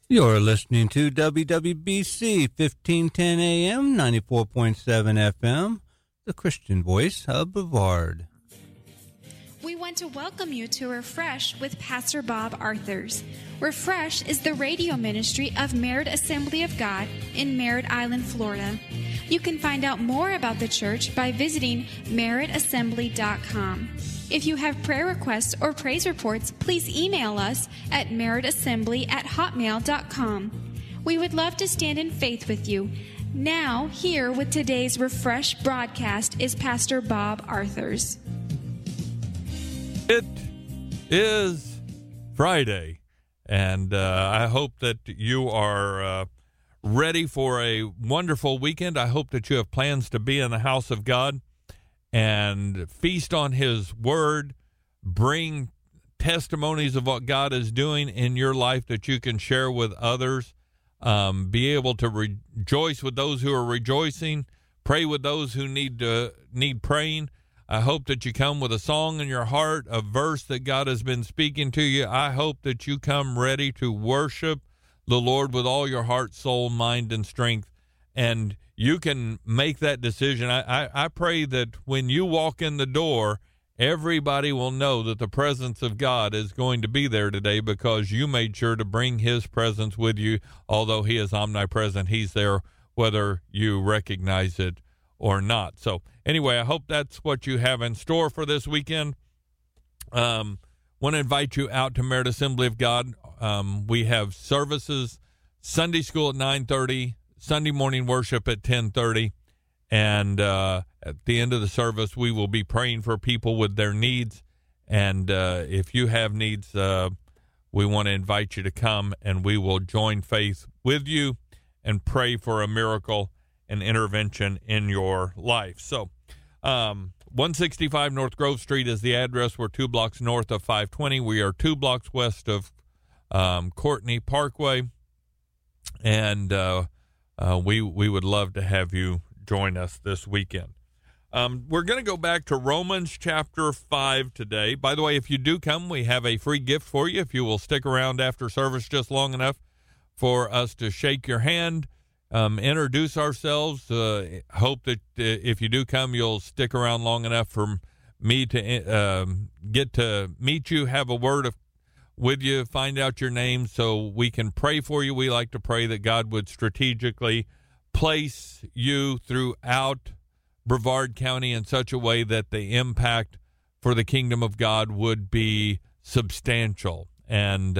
You're listening to WWBC 1510 AM, 94.7 FM, the Christian voice of Brevard. We want to welcome you to Refresh with Pastor Bob Arthurs. Refresh is the radio ministry of Merritt Assembly of God in Merritt Island, Florida. You can find out more about the church by visiting merrittassembly.com. If you have prayer requests or praise reports, please email us at merrittassembly@hotmail.com. We would love to stand in faith with you. Now, here with today's Refresh broadcast is Pastor Bob Arthurs. It is Friday, and I hope that you are ready for a wonderful weekend. I hope that you have plans to be in the house of God and feast on His Word, bring testimonies of what God is doing in your life that you can share with others, be able to rejoice with those who are rejoicing, pray with those who need praying. I hope that you come with a song in your heart, a verse that God has been speaking to you. I hope that you come ready to worship the Lord with all your heart, soul, mind, and strength. And you can make that decision. I pray that when you walk in the door, everybody will know that the presence of God is going to be there today because you made sure to bring His presence with you. Although He is omnipresent, He's there whether you recognize it or not. So anyway, I hope that's what you have in store for this weekend. Want to invite you out to Merritt Assembly of God. We have services, Sunday school at 9:30, Sunday morning worship at 10:30, and at the end of the service, we will be praying for people with their needs. And if you have needs, we want to invite you to come, and we will join faith with you and pray for a miracle and intervention in your life. So 165 North Grove Street is the address. We're 2 blocks north of 520. We are 2 blocks west of Courtney Parkway, and we would love to have you join us this weekend. We're going to go back to Romans chapter 5 today. By the way, if you do come, we have a free gift for you if you will stick around after service just long enough for us to shake your hand, introduce ourselves. Hope that if you do come, you'll stick around long enough for me to get to meet you, have a word with you, find out your name so we can pray for you. We like to pray that God would strategically place you throughout Brevard County in such a way that the impact for the kingdom of God would be substantial. And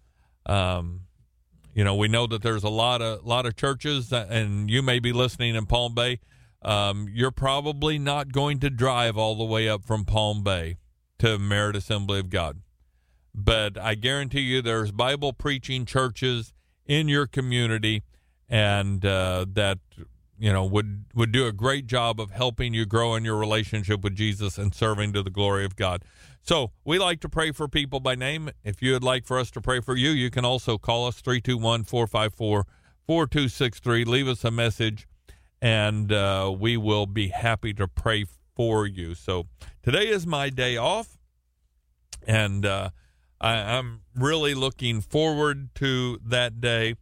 we know that there's a lot of churches, and you may be listening in Palm Bay. You're probably not going to drive all the way up from Palm Bay to Merritt Assembly of God. But I guarantee you there's Bible preaching churches in your community, and that would do a great job of helping you grow in your relationship with Jesus and serving to the glory of God. So we like to pray for people by name. If you would like for us to pray for you, you can also call us 321-454-4263. Leave us a message, and we will be happy to pray for you. So today is my day off, and I'm really looking forward to that day.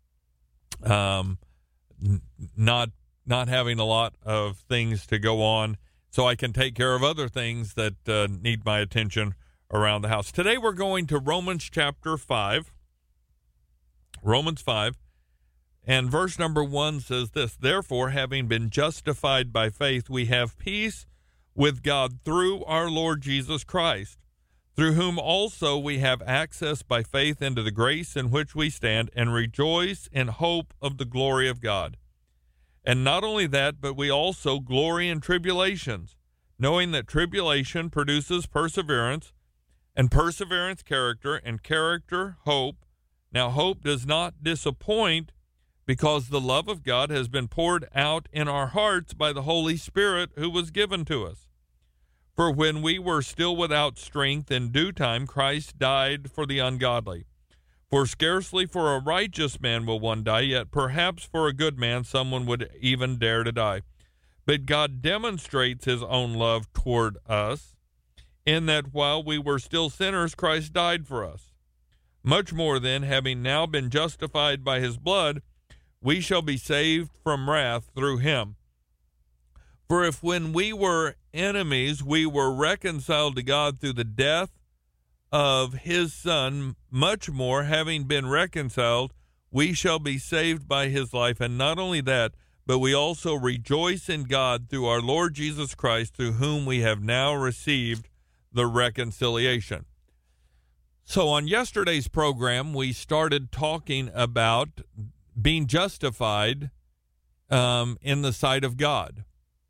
Not having a lot of things to go on, so I can take care of other things that need my attention around the house. Today we're going to Romans chapter 5. Romans 5, and verse number 1 says this: Therefore, having been justified by faith, we have peace with God through our Lord Jesus Christ, through whom also we have access by faith into the grace in which we stand, and rejoice in hope of the glory of God. And not only that, but we also glory in tribulations, knowing that tribulation produces perseverance, and perseverance character, and character hope. Now hope does not disappoint, because the love of God has been poured out in our hearts by the Holy Spirit who was given to us. For when we were still without strength, in due time Christ died for the ungodly. For scarcely for a righteous man will one die, yet perhaps for a good man someone would even dare to die. But God demonstrates His own love toward us, in that while we were still sinners, Christ died for us. Much more then, having now been justified by his blood, we shall be saved from wrath through him. For if when we were enemies, we were reconciled to God through the death of his Son, much more, having been reconciled, we shall be saved by his life. And not only that, but we also rejoice in God through our Lord Jesus Christ, through whom we have now received the reconciliation. So on yesterday's program, we started talking about being justified in the sight of God.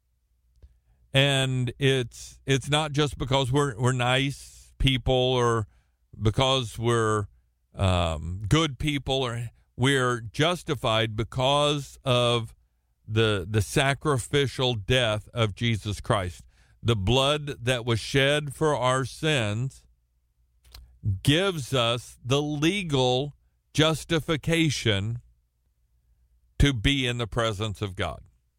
And it's not just because we're nice people or because we're good people, or we're justified because of the sacrificial death of Jesus Christ. The blood that was shed for our sins gives us the legal justification to be in the presence of God.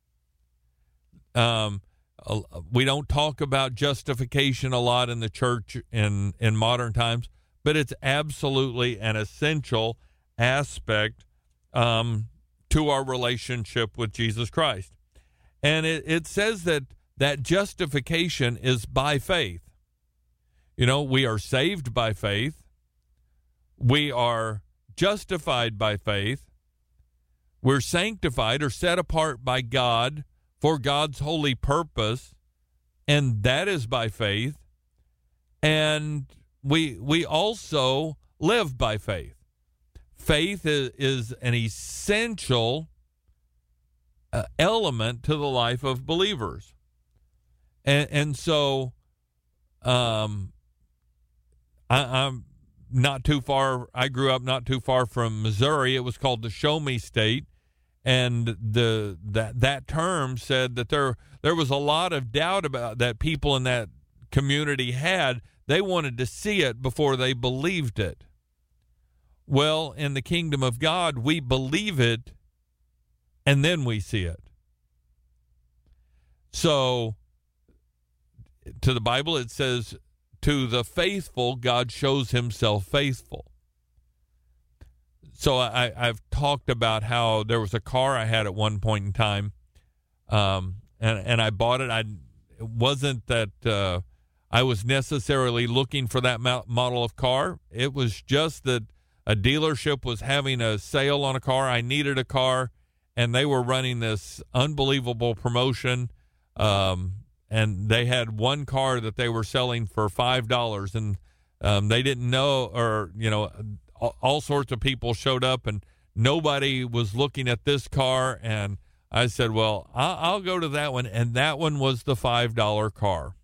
We don't talk about justification a lot in the church in modern times, but it's absolutely an essential aspect to our relationship with Jesus Christ. And it says that justification is by faith. You know, we are saved by faith. We are justified by faith. We're sanctified or set apart by God for God's holy purpose, and that is by faith. And we also live by faith. Faith is an essential element to the life of believers. And so I'm not too far. I grew up not too far from Missouri. It was called the Show Me State. And that term said that there was a lot of doubt about that people in that community had. They wanted to see it before they believed it. Well, in the kingdom of God, we believe it, and then we see it. So, to the Bible, it says, to the faithful, God shows himself faithful. So I've talked about how there was a car I had at one point in time, and I bought it. It wasn't that I was necessarily looking for that model of car. It was just that a dealership was having a sale on a car. I needed a car, and they were running this unbelievable promotion, and they had one car that they were selling for $5, and they didn't know, or, you know, all sorts of people showed up, and nobody was looking at this car. And I said, well, I'll go to that one. And that one was the $5 car.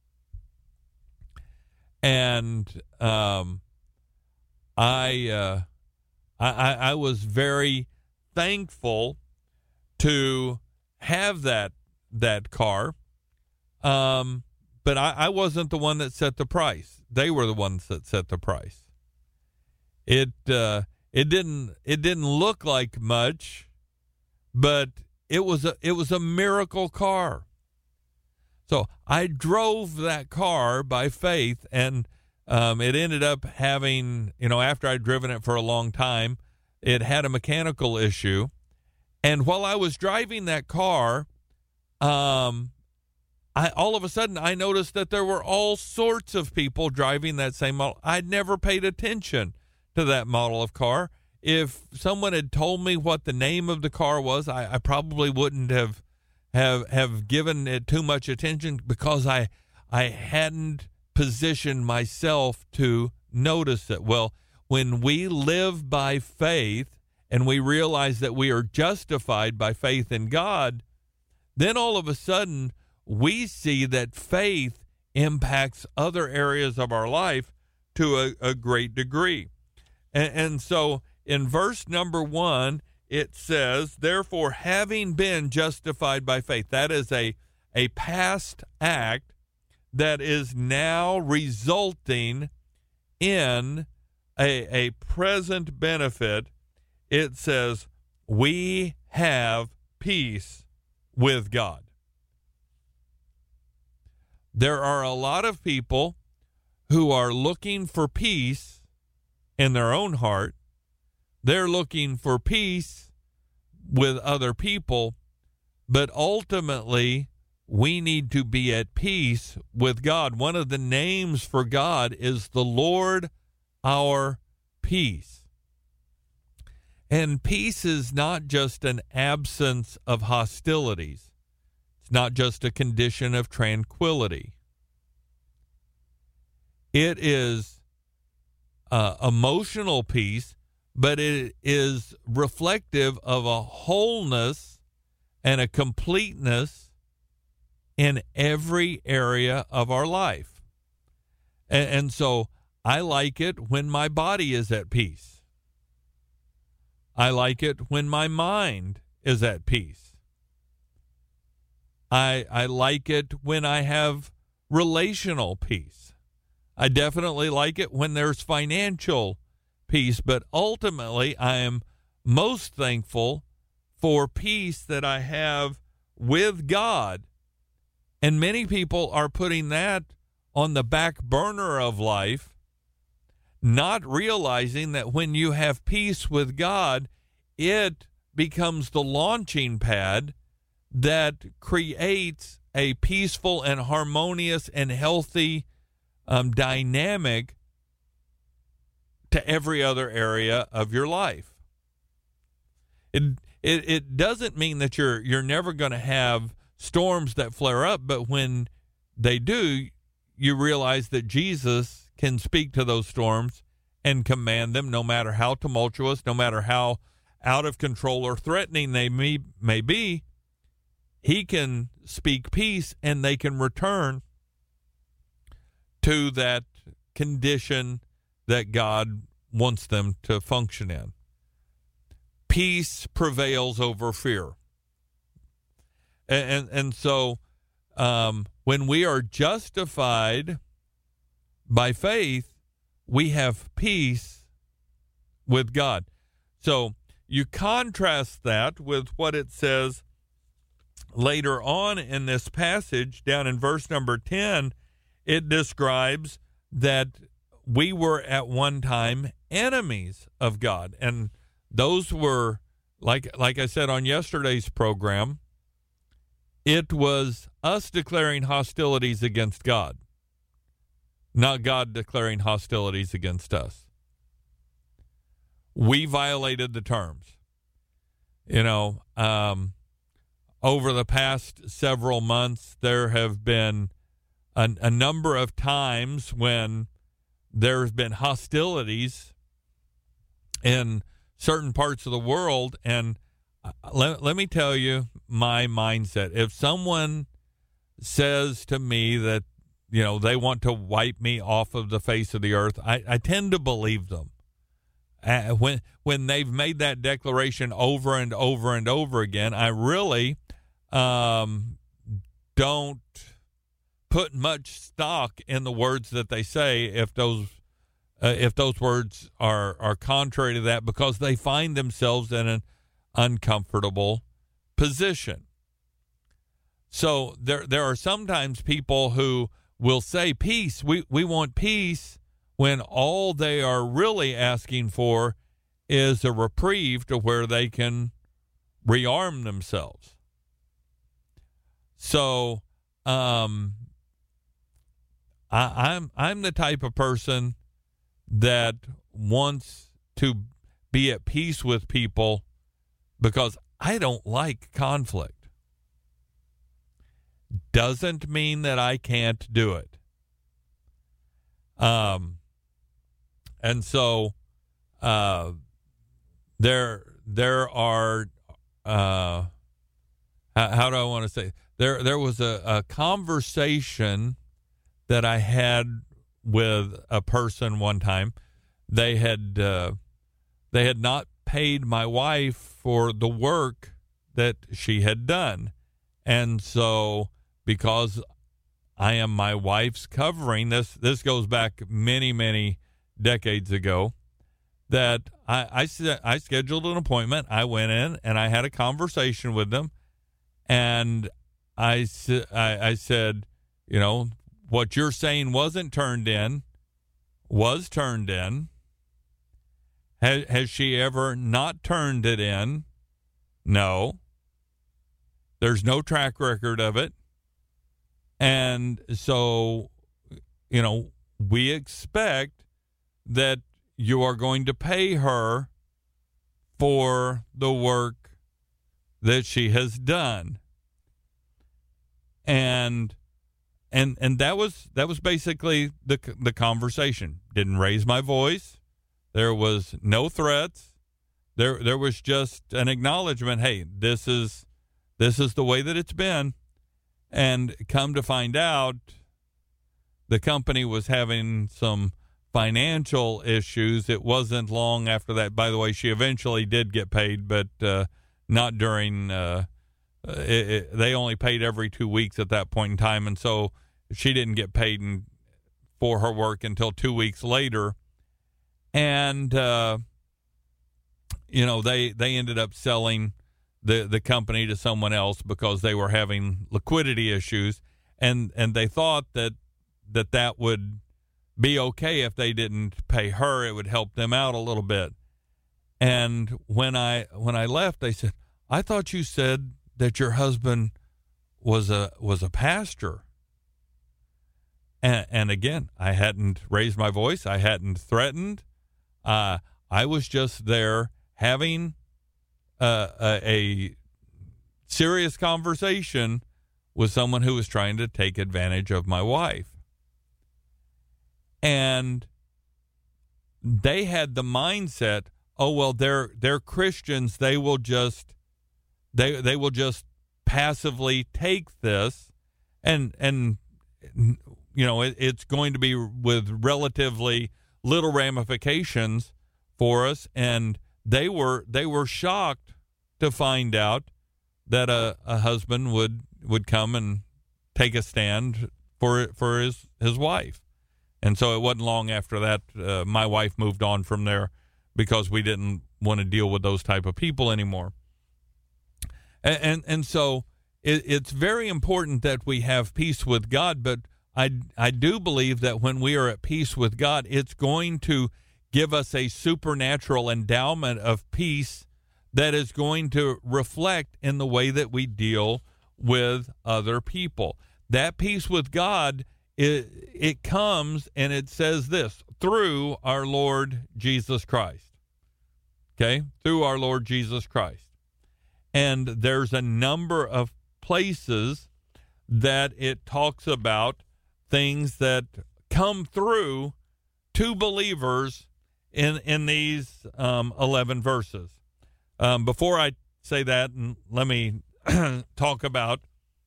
And I was very thankful to have that car. But I wasn't the one that set the price. They were the ones that set the price. It didn't look like much, but it was a miracle car. So I drove that car by faith, and it ended up having, you know, after I'd driven it for a long time, it had a mechanical issue. And while I was driving that car, all of a sudden I noticed that there were all sorts of people driving that same model. I'd never paid attention to that model of car. If someone had told me what the name of the car was, I probably wouldn't have given it too much attention, because I hadn't positioned myself to notice it. Well, when we live by faith and we realize that we are justified by faith in God, then all of a sudden we see that faith impacts other areas of our life to a great degree. And so in verse number 1, it says, therefore, having been justified by faith. That is a past act that is now resulting in a present benefit. It says, we have peace with God. There are a lot of people who are looking for peace in their own heart. They're looking for peace with other people, but ultimately we need to be at peace with God. One of the names for God is the Lord our peace. And peace is not just an absence of hostilities. It's not just a condition of tranquility. It is emotional peace, but it is reflective of a wholeness and a completeness in every area of our life. And so I like it when my body is at peace. I like it when my mind is at peace. I like it when I have relational peace. I definitely like it when there's financial peace, but ultimately I am most thankful for peace that I have with God. And many people are putting that on the back burner of life, not realizing that when you have peace with God, it becomes the launching pad that creates a peaceful and harmonious and healthy dynamic to every other area of your life. It doesn't mean that you're never going to have storms that flare up, but when they do, you realize that Jesus can speak to those storms and command them, no matter how tumultuous, no matter how out of control or threatening they may be. He can speak peace, and they can return to that condition that God wants them to function in. Peace prevails over fear. And so when we are justified by faith, we have peace with God. So you contrast that with what it says later on in this passage, down in verse number 10. It describes that we were at one time enemies of God. And those were, like I said on yesterday's program, it was us declaring hostilities against God, not God declaring hostilities against us. We violated the terms. Over the past several months, there have been a number of times when there's been hostilities in certain parts of the world. And let me tell you my mindset. If someone says to me that, they want to wipe me off of the face of the earth, I tend to believe them. When they've made that declaration over and over and over again, I really don't put much stock in the words that they say if those words are contrary to that, because they find themselves in an uncomfortable position. So there are sometimes people who will say peace. We want peace, when all they are really asking for is a reprieve to where they can rearm themselves. So I'm the type of person that wants to be at peace with people because I don't like conflict. Doesn't mean that I can't do it. And so there are how do I want to say, there was a conversation that I had with a person one time. They had not paid my wife for the work that she had done, and so because I am my wife's covering, this goes back many decades ago, that I scheduled an appointment. I went in and I had a conversation with them, and I said, what you're saying wasn't turned in, was turned in, Has she ever not turned it in? No. There's no track record of it. And so, we expect that you are going to pay her for the work that she has done. And that was basically the conversation. Didn't raise my voice. There was no threats. There was just an acknowledgement. Hey, this is the way that it's been. And come to find out, the company was having some financial issues. It wasn't long after that. By the way, she eventually did get paid, but not during. They only paid every 2 weeks at that point in time, and so she didn't get paid for her work until 2 weeks later. And they ended up selling the company to someone else because they were having liquidity issues, and they thought that would be okay if they didn't pay her. It would help them out a little bit. And when I left, they said, "I thought you said that your husband was a pastor." And again, I hadn't raised my voice. I hadn't threatened. I was just there having a serious conversation with someone who was trying to take advantage of my wife. And they had the mindset, oh, well, they're Christians. They will just passively take this, and it's going to be with relatively little ramifications for us. And they were shocked to find out that a husband would come and take a stand for his wife. And so it wasn't long after that my wife moved on from there because we didn't want to deal with those type of people anymore. And so it's very important that we have peace with God, but I do believe that when we are at peace with God, it's going to give us a supernatural endowment of peace that is going to reflect in the way that we deal with other people. That peace with God, it comes, and it says this, through our Lord Jesus Christ. Okay? Through our Lord Jesus Christ. And there's a number of places that it talks about things that come through to believers in these 11 verses. Before I say that, and let me talk about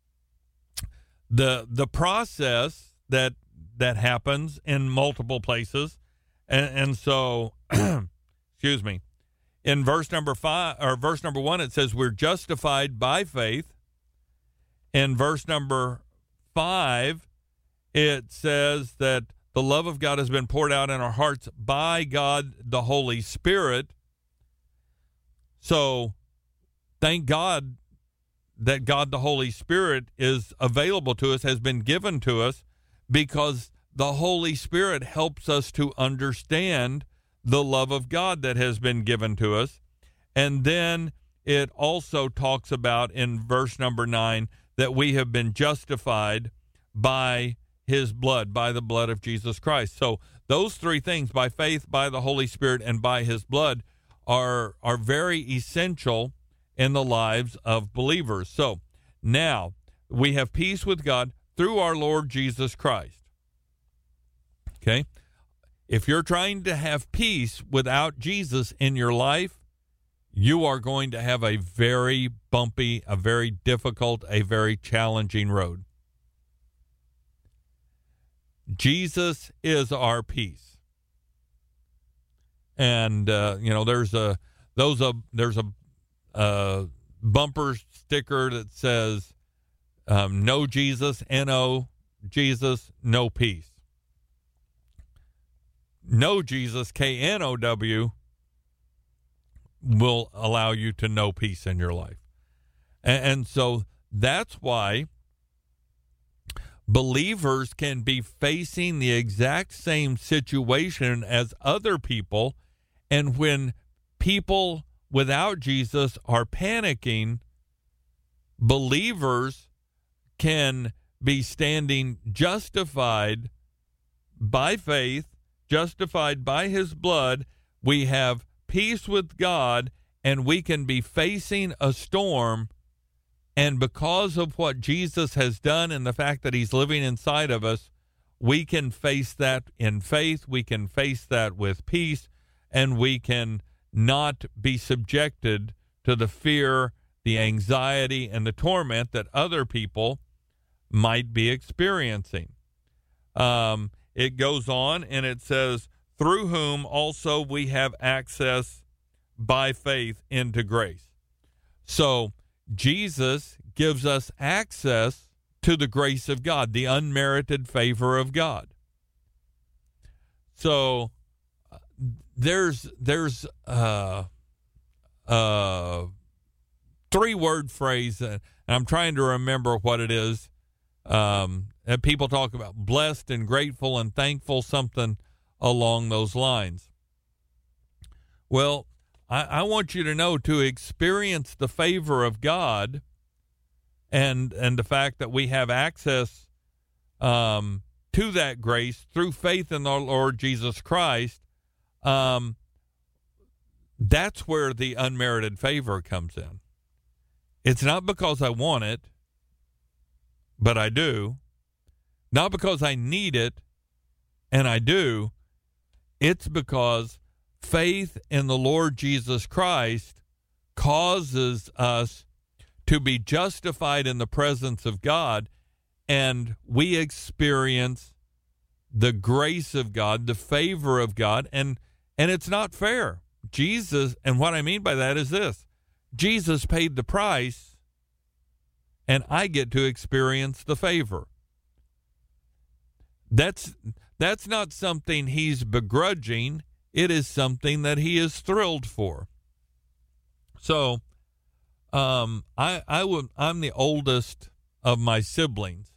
the process that happens in multiple places. And so, excuse me, in verse number 1, it says we're justified by faith. In verse number 5, it says that the love of God has been poured out in our hearts by God, the Holy Spirit. So thank God that God, the Holy Spirit, is available to us, has been given to us, because the Holy Spirit helps us to understand the love of God that has been given to us. And then it also talks about in verse number 9 that we have been justified by his blood, by the blood of Jesus Christ. So those three things, by faith, by the Holy Spirit, and by his blood, are very essential in the lives of believers. So now we have peace with God through our Lord Jesus Christ. Okay? If you're trying to have peace without Jesus in your life, you are going to have a very bumpy, a very difficult, a very challenging road. Jesus is our peace. And there's a bumper sticker that says no Jesus, N-O, Jesus, no peace. No Jesus, K-N-O-W, will allow you to know peace in your life. And so that's why believers can be facing the exact same situation as other people And when people without Jesus are panicking, believers can be standing justified by faith, justified by his blood. We have peace with God, and we can be facing a storm. And because of what Jesus has done and the fact that he's living inside of us, we can face that in faith. We can face that with peace, and we can not be subjected to the fear, the anxiety, and the torment that other people might be experiencing. It goes on and it says, through whom also we have access by faith into grace. So Jesus gives us access to the grace of God, the unmerited favor of God. So there's a 3-word phrase, and I'm trying to remember what it is. And people talk about blessed and grateful and thankful, something along those lines. Well, I want you to know, to experience the favor of God and the fact that we have access to that grace through faith in our Lord Jesus Christ, that's where the unmerited favor comes in. It's not because I want it, but I do. Not because I need it, and I do. It's because faith in the Lord Jesus Christ causes us to be justified in the presence of God, and we experience the grace of God, the favor of God, and it's not fair. Jesus, and what I mean by that is this: Jesus paid the price, and I get to experience the favor. That's not something he's begrudging. It is something that he is thrilled for. So, I'm the oldest of my siblings.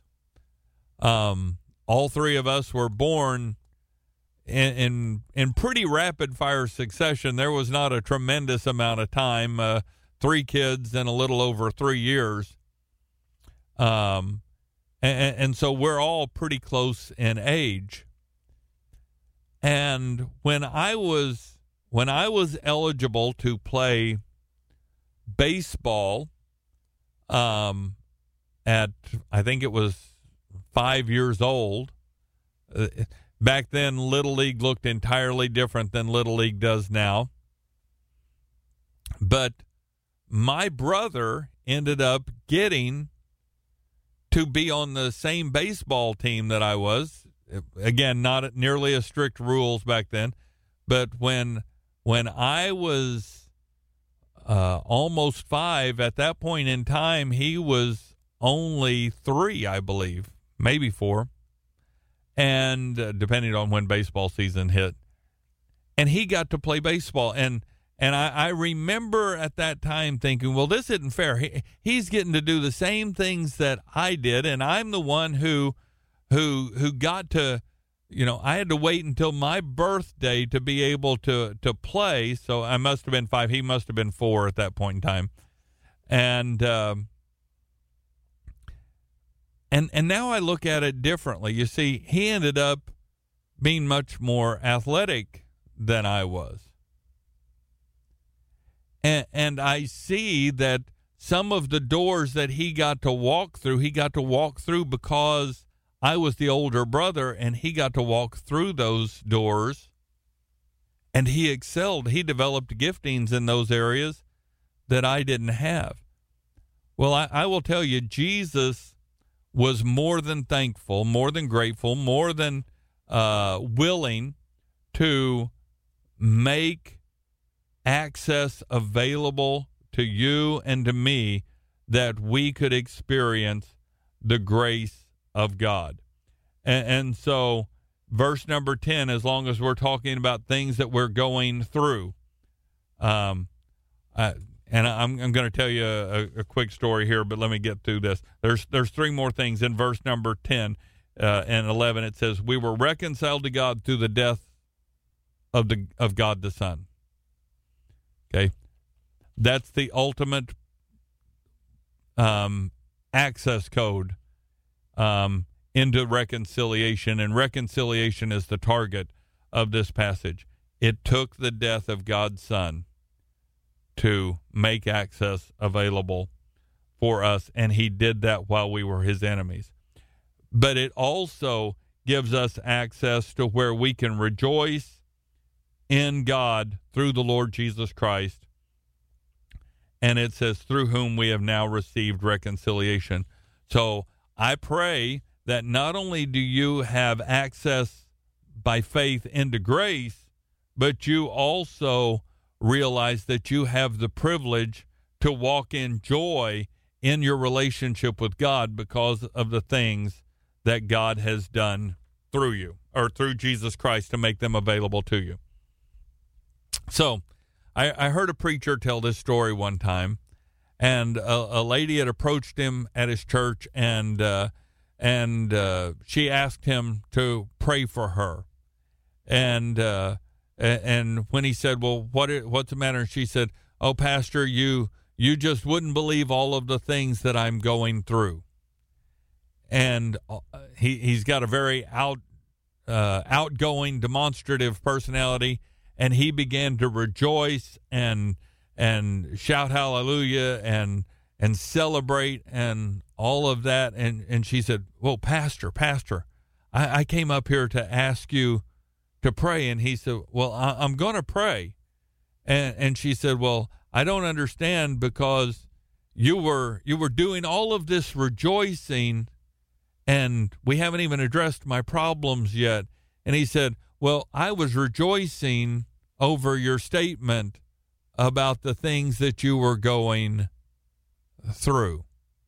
All three of us were born in pretty rapid fire succession. There was not a tremendous amount of time. 3 kids in a little over 3 years. And so we're all pretty close in age. And when I was eligible to play baseball, at, I think it was 5 years old, back then Little League looked entirely different than Little League does now. But my brother ended up getting to be on the same baseball team that I was. Again, not nearly as strict rules back then, but when I was almost 5, at that point in time, he was only 3, I believe, maybe 4, and depending on when baseball season hit. And he got to play baseball, and I remember at that time thinking, well, this isn't fair. He's getting to do the same things that I did, and I'm the one who got to, I had to wait until my birthday to be able to play. So I must have been 5. He must have been 4 at that point in time. And now I look at it differently. You see, he ended up being much more athletic than I was. And I see that some of the doors that he got to walk through because I was the older brother, and he got to walk through those doors, and he excelled. He developed giftings in those areas that I didn't have. Well, I will tell you, Jesus was more than thankful, more than grateful, more than willing to make access available to you and to me that we could experience the grace of God. And so verse number 10, as long as we're talking about things that we're going through, and I'm going to tell you a quick story here, but let me get through this. There's 3 more things in verse number 10 and 11. It says, we were reconciled to God through the death of God the Son. Okay, that's the ultimate access code into reconciliation, and reconciliation is the target of this passage. It took the death of God's Son to make access available for us, and he did that while we were his enemies. But it also gives us access to where we can rejoice in God through the Lord Jesus Christ. And it says, through whom we have now received reconciliation. So I pray that not only do you have access by faith into grace, but you also realize that you have the privilege to walk in joy in your relationship with God because of the things that God has done through you, or through Jesus Christ, to make them available to you. So I heard a preacher tell this story one time, and a lady had approached him at his church, and she asked him to pray for her. And when he said, well, what's the matter? And she said, oh, Pastor, you just wouldn't believe all of the things that I'm going through. And he's got a very outgoing, demonstrative personality, and he began to rejoice and shout hallelujah and celebrate and all of that. And she said, well, Pastor, I came up here to ask you to pray. And he said, well, I'm going to pray. And she said, well, I don't understand, because you were doing all of this rejoicing, and we haven't even addressed my problems yet. And he said, well, I was rejoicing over your statement about the things that you were going through,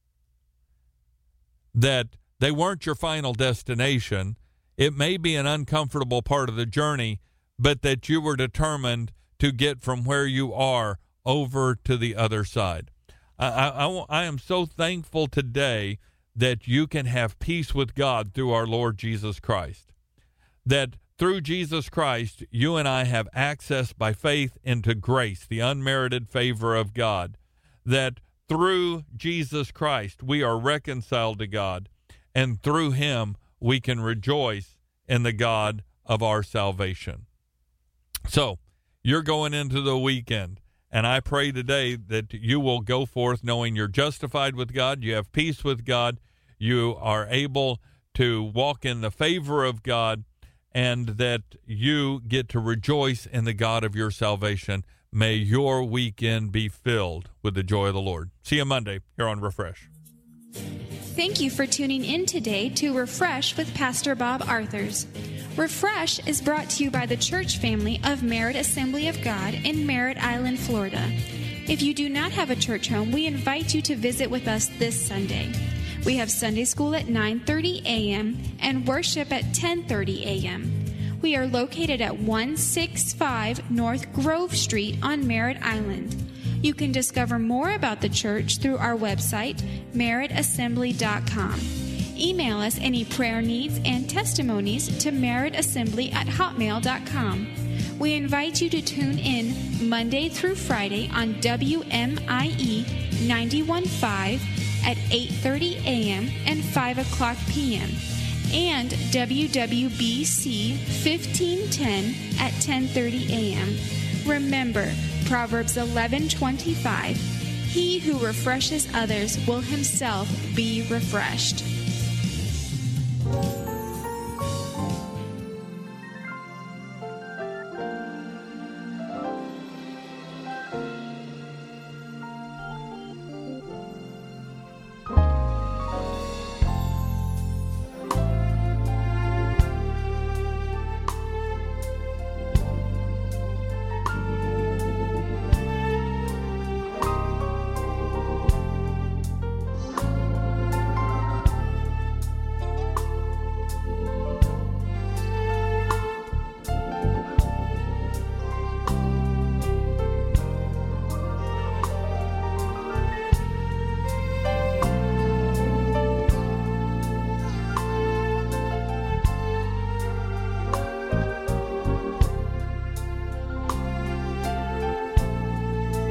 that they weren't your final destination. It may be an uncomfortable part of the journey, but that you were determined to get from where you are over to the other side. I am so thankful today that you can have peace with God through our Lord Jesus Christ. That through Jesus Christ, you and I have access by faith into grace, the unmerited favor of God. That through Jesus Christ, we are reconciled to God, and through him, we can rejoice in the God of our salvation. So, you're going into the weekend, and I pray today that you will go forth knowing you're justified with God, you have peace with God, you are able to walk in the favor of God, and that you get to rejoice in the God of your salvation. May your weekend be filled with the joy of the Lord. See you Monday here on Refresh. Thank you for tuning in today to Refresh with Pastor Bob Arthurs. Refresh is brought to you by the church family of Merritt Assembly of God in Merritt Island, Florida. If you do not have a church home, we invite you to visit with us this Sunday. We have Sunday school at 9:30 a.m. and worship at 10:30 a.m. We are located at 165 North Grove Street on Merritt Island. You can discover more about the church through our website, merrittassembly.com. Email us any prayer needs and testimonies to merrittassembly@hotmail.com. We invite you to tune in Monday through Friday on WMIE 91.5 at 8:30 a.m. and 5 o'clock p.m. and WWBC 1510 at 10:30 a.m. Remember, Proverbs 11:25, he who refreshes others will himself be refreshed.